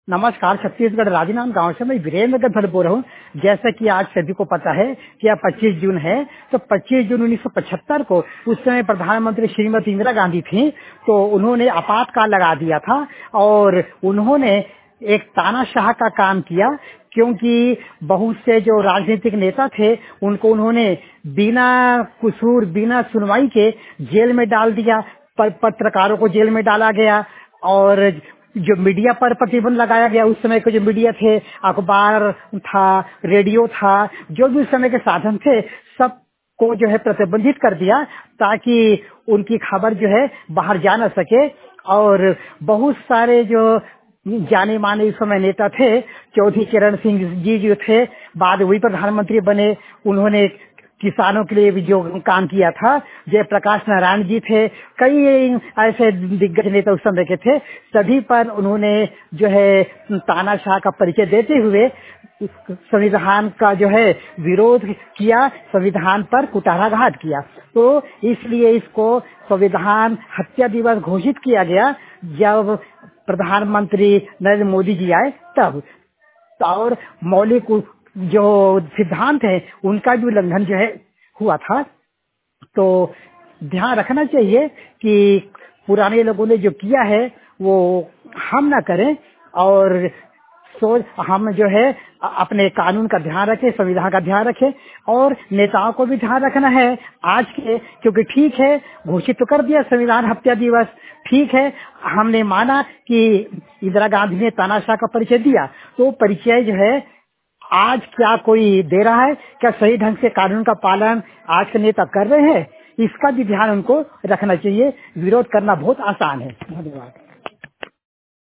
नमस्कार। छत्तीसगढ़ राजनांद गांव से मैं वीरेंद्र गद्दल बोल रहा हूँ। जैसा कि आज सभी को पता है कि आज 25 जून है, तो 25 जून 1975 को उस समय प्रधानमंत्री श्रीमती इंदिरा गांधी थी, तो उन्होंने आपातकाल लगा दिया था और उन्होंने एक तानाशाह का काम किया, क्योंकि बहुत से जो राजनीतिक नेता थे उनको उन्होंने बिना कसूर बिना सुनवाई के जेल में डाल दिया। पत्रकारों को जेल में डाला गया और जो मीडिया पर प्रतिबंध लगाया गया। उस समय के जो मीडिया थे, अखबार था, रेडियो था, जो भी उस समय के साधन थे, सब को जो है प्रतिबंधित कर दिया ताकि उनकी खबर जो है बाहर जा न सके। और बहुत सारे जो जाने माने इस समय नेता थे, चौधरी चरण सिंह जी जो थे, बाद वही प्रधानमंत्री बने। उन्होंने किसानों के लिए भी जो काम किया था, जयप्रकाश नारायण जी थे, कई ऐसे दिग्गज नेता उस समय के थे। सभी पर उन्होंने जो है तानाशाह का परिचय देते हुए संविधान का जो है विरोध किया, संविधान पर कुठाराघात किया। तो इसलिए इसको संविधान हत्या दिवस घोषित किया गया जब प्रधानमंत्री नरेंद्र मोदी जी आए तब। और मौलिक जो सिद्धांत है उनका भी उल्लंघन जो है हुआ था। तो ध्यान रखना चाहिए कि पुराने लोगों ने जो किया है वो हम ना करें, और हम जो है अपने कानून का ध्यान रखें, संविधान का ध्यान रखें, और नेताओं को भी ध्यान रखना है आज के। क्योंकि ठीक है, घोषित तो कर दिया संविधान हत्या दिवस, ठीक है, हमने माना कि इंदिरा गांधी ने तानाशाह का परिचय दिया, तो परिचय जो है आज क्या कोई दे रहा है? क्या सही ढंग से कानून का पालन आज के नेता कर रहे हैं? इसका भी ध्यान उनको रखना चाहिए। विरोध करना बहुत आसान है। धन्यवाद।